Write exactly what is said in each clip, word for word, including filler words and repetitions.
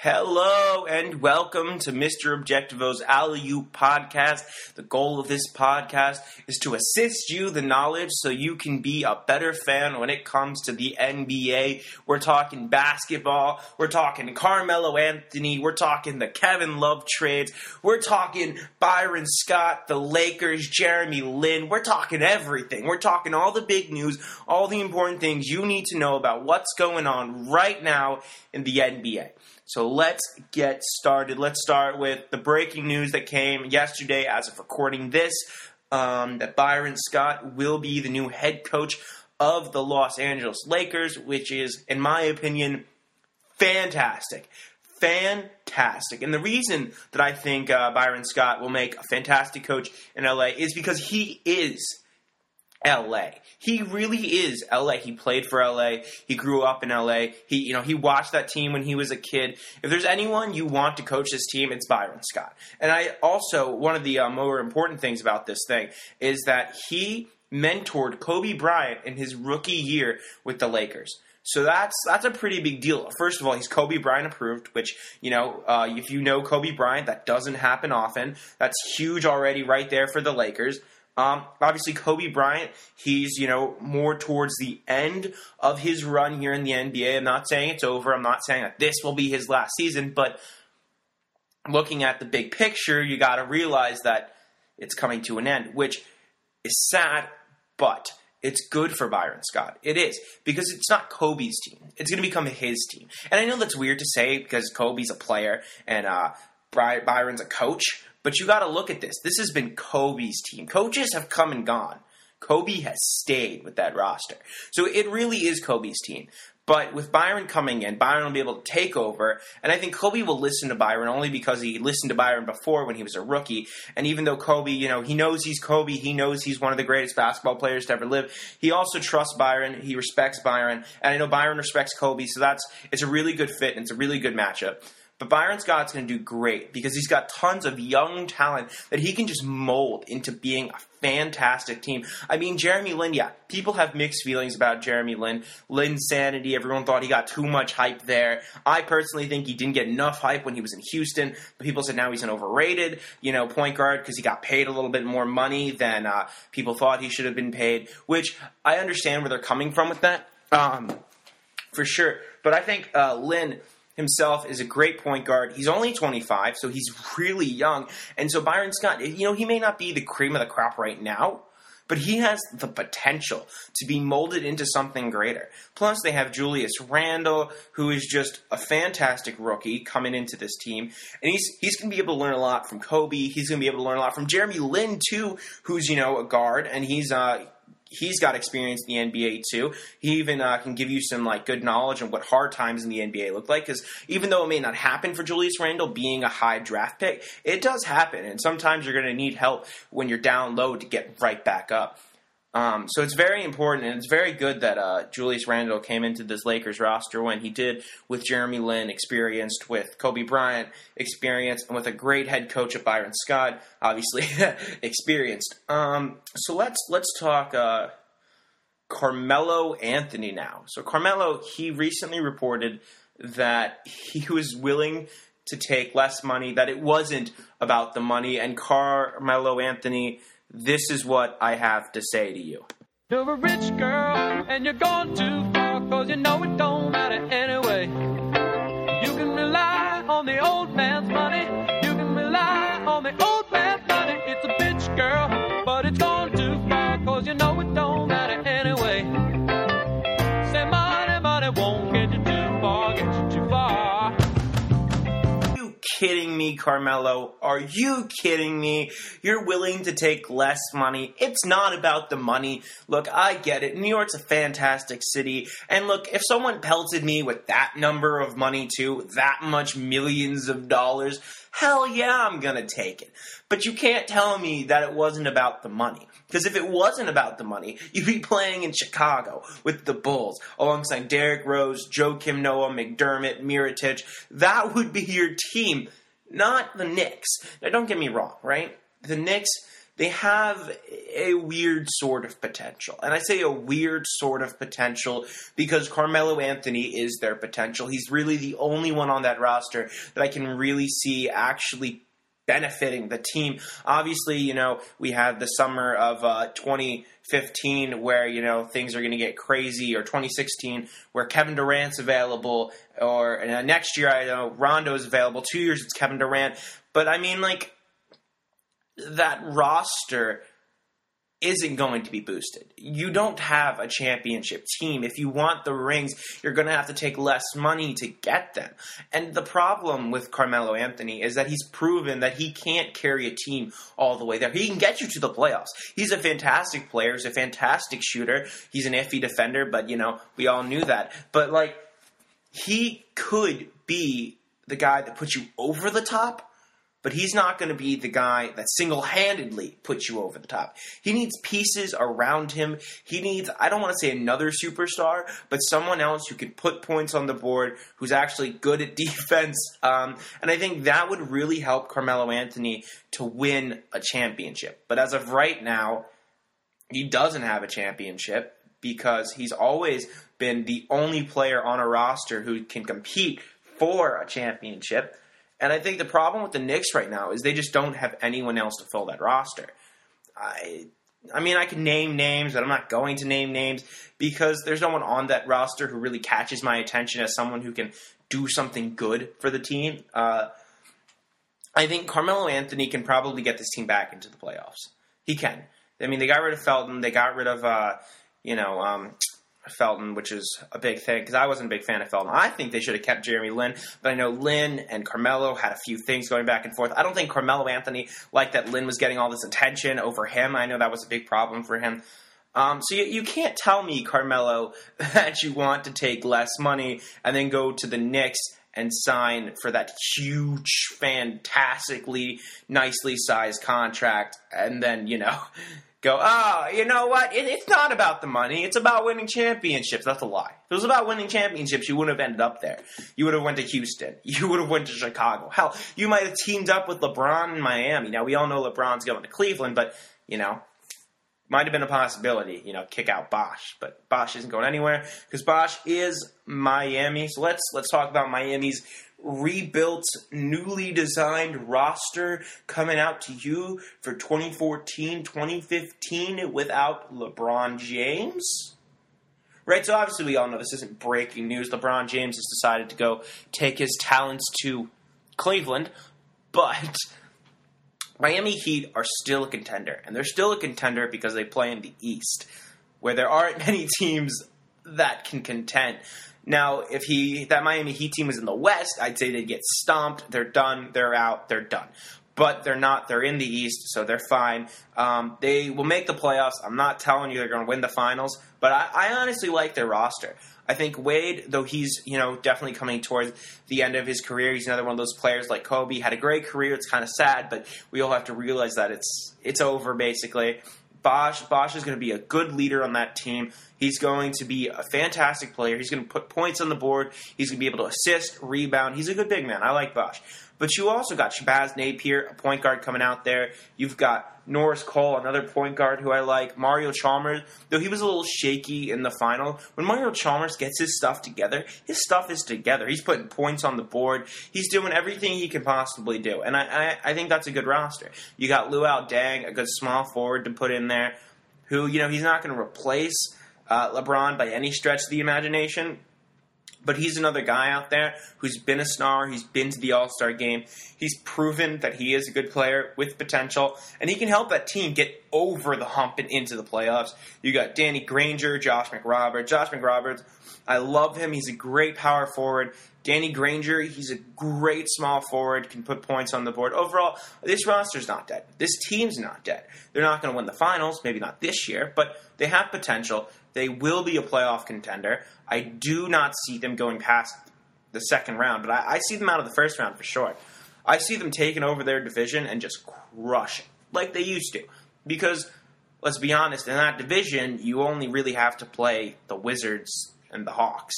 Hello and welcome to Mister Objectivo's Alley-Oop podcast. The goal of this podcast is to assist you the knowledge so you can be a better fan when it comes to the N B A. We're talking basketball, we're talking Carmelo Anthony, we're talking the Kevin Love trades, we're talking Byron Scott, the Lakers, Jeremy Lin, we're talking everything. We're talking all the big news, all the important things you need to know about what's going on right now in the N B A. So let's get started. Let's start with the breaking news that came yesterday as of recording this, um, that Byron Scott will be the new head coach of the Los Angeles Lakers, which is, in my opinion, fantastic. Fantastic. And the reason that I think uh, Byron Scott will make a fantastic coach in L A is because he is L A. He really is L A. He played for L A. He grew up in L A. He, you know, he watched that team when he was a kid. If there's anyone you want to coach this team, it's Byron Scott. And I also, one of the uh, more important things about this thing is that he mentored Kobe Bryant in his rookie year with the Lakers. So that's that's a pretty big deal. First of all, he's Kobe Bryant approved, which, you know, uh, if you know Kobe Bryant, that doesn't happen often. That's huge already right there for the Lakers. Um, obviously, Kobe Bryant, he's, you know, more towards the end of his run here in the N B A. I'm not saying it's over. I'm not saying that this will be his last season. But looking at the big picture, you got to realize that it's coming to an end, which is sad, but it's good for Byron Scott. It is, because it's not Kobe's team. It's going to become his team. And I know that's weird to say because Kobe's a player and uh, Bry- Byron's a coach. But you got to look at this. This has been Kobe's team. Coaches have come and gone. Kobe has stayed with that roster. So it really is Kobe's team. But with Byron coming in, Byron will be able to take over. And I think Kobe will listen to Byron only because he listened to Byron before when he was a rookie. And even though Kobe, you know, he knows he's Kobe. He knows he's one of the greatest basketball players to ever live. He also trusts Byron. He respects Byron. And I know Byron respects Kobe. So that's it's a really good fit and it's a really good matchup. But Byron Scott's going to do great because he's got tons of young talent that he can just mold into being a fantastic team. I mean, Jeremy Lin, yeah, people have mixed feelings about Jeremy Lin. Lin's sanity, everyone thought he got too much hype there. I personally think he didn't get enough hype when he was in Houston. But people said now he's an overrated, you know, point guard because he got paid a little bit more money than uh, people thought he should have been paid, which I understand where they're coming from with that, um, for sure. But I think uh, Lin himself is a great point guard. He's only twenty-five, so he's really young. And so Byron Scott, you know, he may not be the cream of the crop right now, but he has the potential to be molded into something greater. Plus, they have Julius Randle, who is just a fantastic rookie coming into this team. And he's he's going to be able to learn a lot from Kobe. He's going to be able to learn a lot from Jeremy Lin, too, who's, you know, a guard. And he's uh He's got experience in the N B A, too. He even uh, can give you some like good knowledge on what hard times in the N B A look like. Because even though it may not happen for Julius Randle being a high draft pick, it does happen. And sometimes you're going to need help when you're down low to get right back up. Um, so it's very important, and it's very good that uh, Julius Randle came into this Lakers roster when he did, with Jeremy Lin, experienced with Kobe Bryant, experienced, and with a great head coach at Byron Scott, obviously experienced. Um, so let's let's talk uh, Carmelo Anthony now. So Carmelo, he recently reported that he was willing to take less money, that it wasn't about the money, and Carmelo Anthony, this is what I have to say to you. You're a rich girl, and you're going too far, cause you know it don't matter anyway. You can rely on the old man's money. You can rely on the old man's money. It's a bitch, girl, but it's gone too far, cause you know it don't matter anyway. Say money, money won't get you too far, get you too far. Kidding me, Carmelo? Are you kidding me? You're willing to take less money. It's not about the money. Look, I get it. New York's a fantastic city. And look, if someone pelted me with that number of money too, that much millions of dollars, hell yeah, I'm gonna take it. But you can't tell me that it wasn't about the money. Because if it wasn't about the money, you'd be playing in Chicago with the Bulls alongside Derrick Rose, Joakim Noah, McDermott, Mirotic. That would be your team, not the Knicks. Now, don't get me wrong, right? The Knicks, they have a weird sort of potential. And I say a weird sort of potential because Carmelo Anthony is their potential. He's really the only one on that roster that I can really see actually benefiting the team. Obviously, you know, we had the summer of uh, twenty fifteen where, you know, things are going to get crazy, or twenty sixteen where Kevin Durant's available, or uh, next year, I know Rondo's available. Two years it's Kevin Durant. But I mean, like, that roster isn't going to be boosted. You don't have a championship team. If you want the rings, you're going to have to take less money to get them. And the problem with Carmelo Anthony is that he's proven that he can't carry a team all the way there. He can get you to the playoffs. He's a fantastic player. He's a fantastic shooter. He's an iffy defender, but, you know, we all knew that. But, like, he could be the guy that puts you over the top, but he's not going to be the guy that single-handedly puts you over the top. He needs pieces around him. He needs, I don't want to say another superstar, but someone else who can put points on the board, who's actually good at defense. Um, and I think that would really help Carmelo Anthony to win a championship. But as of right now, he doesn't have a championship because he's always been the only player on a roster who can compete for a championship. And I think the problem with the Knicks right now is they just don't have anyone else to fill that roster. I I mean, I can name names, but I'm not going to name names because there's no one on that roster who really catches my attention as someone who can do something good for the team. Uh, I think Carmelo Anthony can probably get this team back into the playoffs. He can. I mean, they got rid of Felton. They got rid of, uh, you know... Um, Felton, which is a big thing, because I wasn't a big fan of Felton. I think they should have kept Jeremy Lin, but I know Lin and Carmelo had a few things going back and forth. I don't think Carmelo Anthony liked that Lin was getting all this attention over him. I know that was a big problem for him. Um, so you, you can't tell me, Carmelo, that you want to take less money and then go to the Knicks and sign for that huge, fantastically, nicely sized contract, and then, you know... go, oh, you know what? It, it's not about the money. It's about winning championships. That's a lie. If it was about winning championships, you wouldn't have ended up there. You would have went to Houston. You would have went to Chicago. Hell, you might have teamed up with LeBron in Miami. Now, we all know LeBron's going to Cleveland, but, you know, might have been a possibility, you know, kick out Bosh. But Bosh isn't going anywhere because Bosh is Miami. So let's let's talk about Miami's rebuilt, newly designed roster coming out to you for twenty fourteen twenty fifteen without LeBron James. Right, so obviously we all know this isn't breaking news. LeBron James has decided to go take his talents to Cleveland, but Miami Heat are still a contender, and they're still a contender because they play in the East, where there aren't many teams that can contend. Now, if he that Miami Heat team was in the West, I'd say they'd get stomped. They're done. They're out. They're done. But they're not. They're in the East, so they're fine. Um, they will make the playoffs. I'm not telling you they're going to win the finals, but I, I honestly like their roster. I think Wade, though he's, you know, definitely coming towards the end of his career, he's another one of those players like Kobe. Had a great career. It's kind of sad, but we all have to realize that it's it's over, basically. Bosh, Bosh is going to be a good leader on that team. He's going to be a fantastic player. He's going to put points on the board. He's going to be able to assist, rebound. He's a good big man. I like Bosh. But you also got Shabazz Napier, a point guard coming out there. You've got Norris Cole, another point guard who I like. Mario Chalmers, though he was a little shaky in the final. When Mario Chalmers gets his stuff together, his stuff is together. He's putting points on the board. He's doing everything he can possibly do. And I, I, I think that's a good roster. You got Luol Deng, a good small forward to put in there, who, you know, he's not going to replace uh, LeBron by any stretch of the imagination. But he's another guy out there who's been a star. He's been to the All-Star game. He's proven that he is a good player with potential. And he can help that team get over the hump and into the playoffs. You got Danny Granger, Josh McRoberts. Josh McRoberts, I love him. He's a great power forward. Danny Granger, he's a great small forward, can put points on the board. Overall, this roster's not dead. This team's not dead. They're not going to win the finals, maybe not this year, but they have potential. They will be a playoff contender. I do not see them going past the second round, but I, I see them out of the first round for sure. I see them taking over their division and just crushing, like they used to. Because, let's be honest, in that division, you only really have to play the Wizards and the Hawks.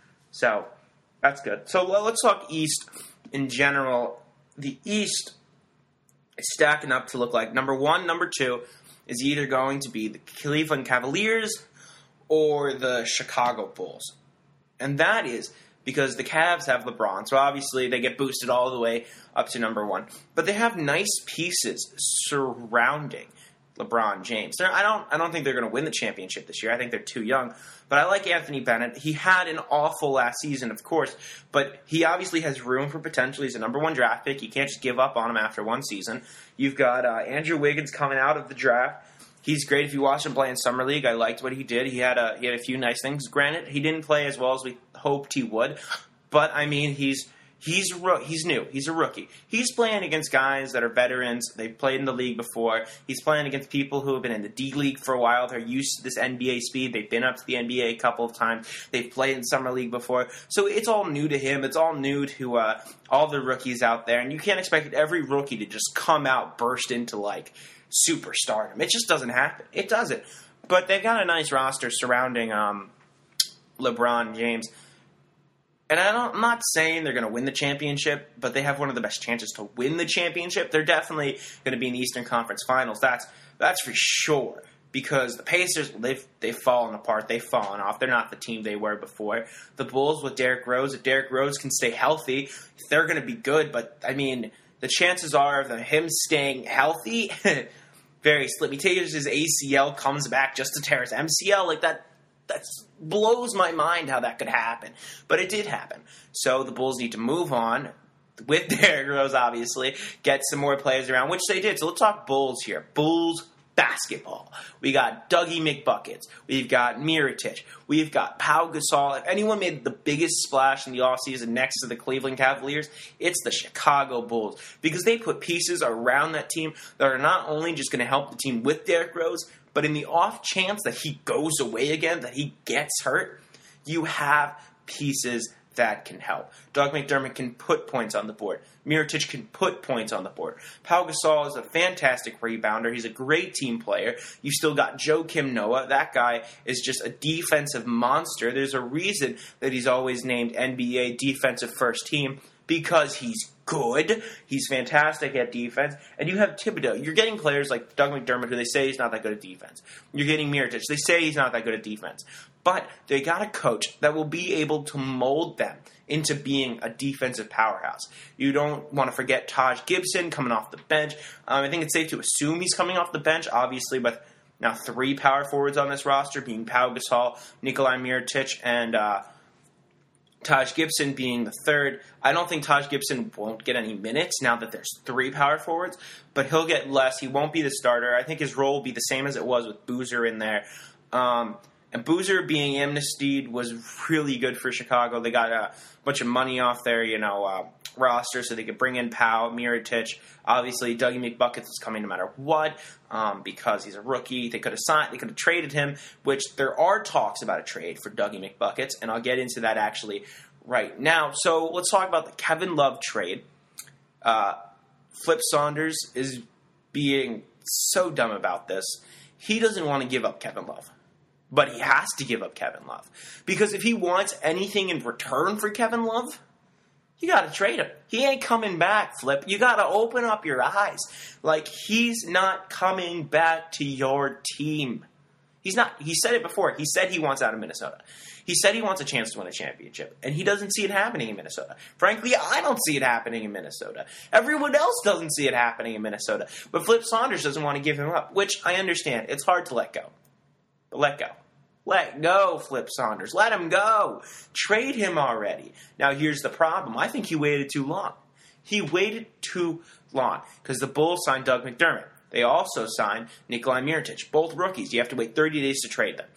So, that's good. So, let's talk East in general. The East, is stacking up to look like number one, number two is either going to be the Cleveland Cavaliers or the Chicago Bulls. And that is because the Cavs have LeBron, so obviously they get boosted all the way up to number one. But they have nice pieces surrounding LeBron James. They're, I don't I don't think they're going to win the championship this year. I think they're too young. But I like Anthony Bennett. He had an awful last season, of course, but he obviously has room for potential. He's a number one draft pick. You can't just give up on him after one season. You've got uh, Andrew Wiggins coming out of the draft. He's great. If you watch him play in Summer League, I liked what he did. He had a he had a few nice things. Granted, he didn't play as well as we hoped he would, but I mean, he's he's he's new. He's a rookie. He's playing against guys that are veterans. They've played in the league before. He's playing against people who have been in the D League for a while. They're used to this N B A speed. They've been up to the N B A a couple of times. They've played in Summer League before, so it's all new to him. It's all new to uh, all the rookies out there, and you can't expect every rookie to just come out, burst into like superstardom. It just doesn't happen. It doesn't. But they've got a nice roster surrounding um, LeBron James. And I don't, I'm not saying they're going to win the championship, but they have one of the best chances to win the championship. They're definitely going to be in the Eastern Conference Finals. That's that's for sure. Because the Pacers, they've, they've fallen apart. They've fallen off. They're not the team they were before. The Bulls with Derrick Rose, if Derrick Rose can stay healthy, they're going to be good. But, I mean, the chances are of him staying healthy, very slim. He takes his A C L, comes back just to tear his M C L. Like, that that blows my mind how that could happen. But it did happen. So the Bulls need to move on with Derrick Rose, obviously, get some more players around, which they did. So let's talk Bulls here. Bulls basketball. We got Dougie McBuckets. We've got Mirotic. We've got Pau Gasol. If anyone made the biggest splash in the offseason next to the Cleveland Cavaliers, it's the Chicago Bulls. Because they put pieces around that team that are not only just going to help the team with Derrick Rose, but in the off chance that he goes away again, that he gets hurt, you have pieces that can help. Doug McDermott can put points on the board. Mirotic can put points on the board. Pau Gasol is a fantastic rebounder. He's a great team player. You've still got Joakim Noah. That guy is just a defensive monster. There's a reason that he's always named N B A defensive first team, because he's good. He's fantastic at defense. And you have Thibodeau. You're getting players like Doug McDermott, who they say he's not that good at defense. You're getting Mirotic. They say he's not that good at defense. But they got a coach that will be able to mold them into being a defensive powerhouse. You don't want to forget Taj Gibson coming off the bench. Um, I think it's safe to assume he's coming off the bench, obviously, with now three power forwards on this roster, being Pau Gasol, Nikolai Mirotic, and uh, Taj Gibson being the third. I don't think Taj Gibson won't get any minutes now that there's three power forwards, but he'll get less. He won't be the starter. I think his role will be the same as it was with Boozer in there. Um, and Boozer being amnestied was really good for Chicago. They got a bunch of money off their, you know, uh, roster so they could bring in Pau, Mirotic. Obviously, Dougie McBuckets is coming no matter what um, because he's a rookie. They could have signed, they could have traded him, which there are talks about a trade for Dougie McBuckets, and I'll get into that actually right now. So let's talk about the Kevin Love trade. Uh, Flip Saunders is being so dumb about this. He doesn't want to give up Kevin Love. But he has to give up Kevin Love. Because if he wants anything in return for Kevin Love, you got to trade him. He ain't coming back, Flip. You got to open up your eyes. Like, he's not coming back to your team. He's not. He said it before. He said he wants out of Minnesota. He said he wants a chance to win a championship. And he doesn't see it happening in Minnesota. Frankly, I don't see it happening in Minnesota. Everyone else doesn't see it happening in Minnesota. But Flip Saunders doesn't want to give him up, which I understand. It's hard to let go. But let go. Let go, Flip Saunders. Let him go. Trade him already. Now, here's the problem. I think he waited too long. He waited too long because the Bulls signed Doug McDermott. They also signed Nikolai Mirotic, both rookies. You have to wait thirty days to trade them.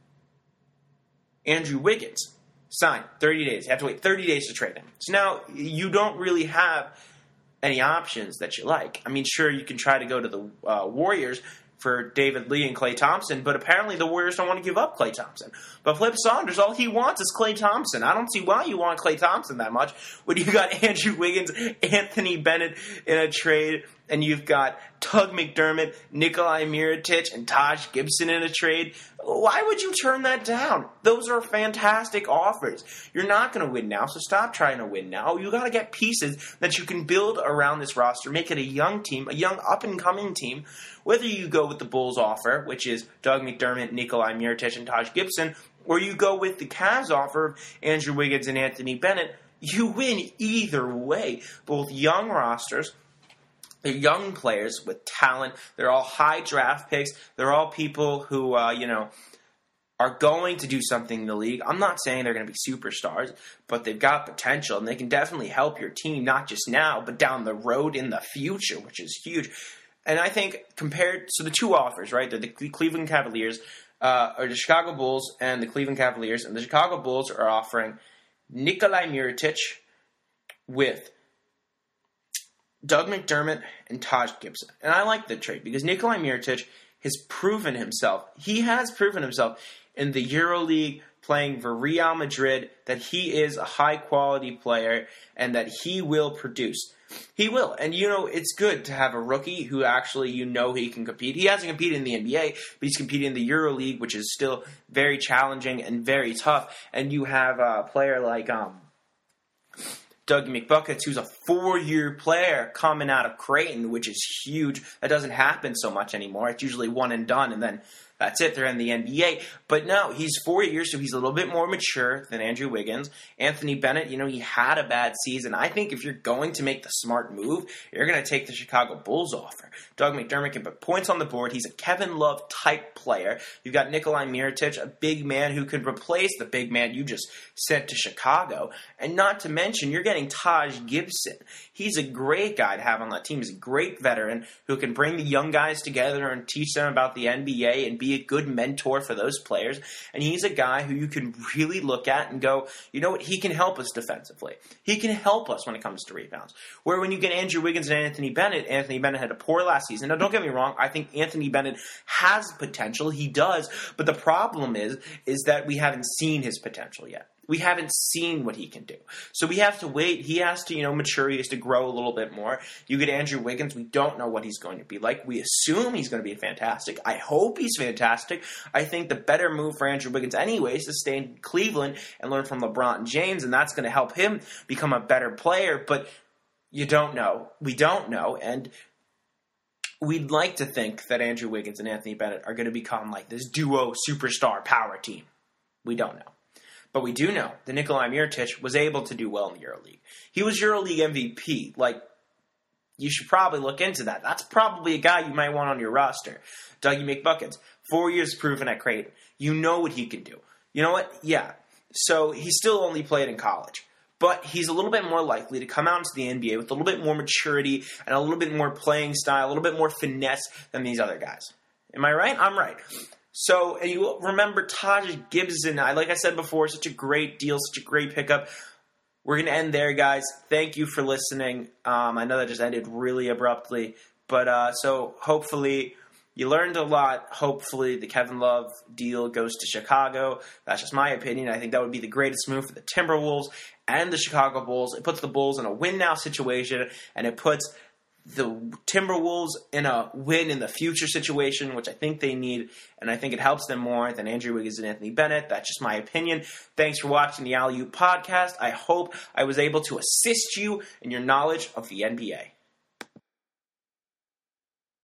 Andrew Wiggins signed thirty days. You have to wait thirty days to trade him. So now you don't really have any options that you like. I mean, sure, you can try to go to the uh, Warriors for David Lee and Klay Thompson, but apparently the Warriors don't want to give up Klay Thompson. But Flip Saunders, all he wants is Klay Thompson. I don't see why you want Klay Thompson that much when you got Andrew Wiggins, Anthony Bennett in a trade, and you've got Doug McDermott, Nikolai Mirotic, and Taj Gibson in a trade, why would you turn that down? Those are fantastic offers. You're not going to win now, so stop trying to win now. You got to get pieces that you can build around this roster, make it a young team, a young up-and-coming team. Whether you go with the Bulls offer, which is Doug McDermott, Nikolai Mirotic, and Taj Gibson, or you go with the Cavs offer of Andrew Wiggins and Anthony Bennett, you win either way. Both young rosters, they're young players with talent. They're all high draft picks. They're all people who, uh, you know, are going to do something in the league. I'm not saying they're going to be superstars, but they've got potential, and they can definitely help your team, not just now, but down the road in the future, which is huge. And I think compared – so the two offers, right, they're the Cleveland Cavaliers uh, – or the Chicago Bulls and the Cleveland Cavaliers. And the Chicago Bulls are offering Nikolai Mirotic with – Doug McDermott and Taj Gibson. And I like the trade because Nikolai Mirotic has proven himself. He has proven himself in the EuroLeague playing for Real Madrid that he is a high-quality player and that he will produce. He will. And, you know, it's good to have a rookie who actually you know he can compete. He hasn't competed in the N B A, but he's competing in the EuroLeague, which is still very challenging and very tough. And you have a player like um, Dougie McBuckets, who's a four-year player coming out of Creighton, which is huge. That doesn't happen so much anymore. It's usually one and done, and then that's it. They're in the N B A. But no, he's four years, so he's a little bit more mature than Andrew Wiggins. Anthony Bennett, you know, he had a bad season. I think if you're going to make the smart move, you're going to take the Chicago Bulls offer. Doug McDermott can put points on the board. He's a Kevin Love-type player. You've got Nikolai Mirotic, a big man who could replace the big man you just sent to Chicago. And not to mention, you're getting Taj Gibson. He's a great guy to have on that team. He's a great veteran who can bring the young guys together and teach them about the N B A and be a good mentor for those players. And he's a guy who you can really look at and go, you know what, he can help us defensively. He can help us when it comes to rebounds. Where when you get Andrew Wiggins and Anthony Bennett, Anthony Bennett had a poor last season. Now, don't get me wrong, I think Anthony Bennett has potential. He does. But the problem is, is that we haven't seen his potential yet. We haven't seen what he can do. So we have to wait. He has to, you know, mature. He has to grow a little bit more. You get Andrew Wiggins. We don't know what he's going to be like. We assume he's going to be fantastic. I hope he's fantastic. I think the better move for Andrew Wiggins anyways is to stay in Cleveland and learn from LeBron James, and that's going to help him become a better player. But you don't know. We don't know. And we'd like to think that Andrew Wiggins and Anthony Bennett are going to become like this duo superstar power team. We don't know. But we do know that Nikolai Mirotic was able to do well in the EuroLeague. He was EuroLeague M V P. Like, you should probably look into that. That's probably a guy you might want on your roster. Dougie McBuckets, four years proven at Creighton. You know what he can do. You know what? Yeah. So he still only played in college. But he's a little bit more likely to come out into the N B A with a little bit more maturity and a little bit more playing style, a little bit more finesse than these other guys. Am I right? I'm right. So, and you remember Taj Gibson, I, like I said before, such a great deal, such a great pickup. We're going to end there, guys. Thank you for listening. Um, I know that just ended really abruptly. But, uh, so, hopefully, you learned a lot. Hopefully, the Kevin Love deal goes to Chicago. That's just my opinion. I think that would be the greatest move for the Timberwolves and the Chicago Bulls. It puts the Bulls in a win-now situation, and it puts the Timberwolves in a win in the future situation, which I think they need, and I think it helps them more than Andrew Wiggins and Anthony Bennett. That's just my opinion. Thanks for watching the Alley-Oop Podcast. I hope I was able to assist you in your knowledge of the N B A.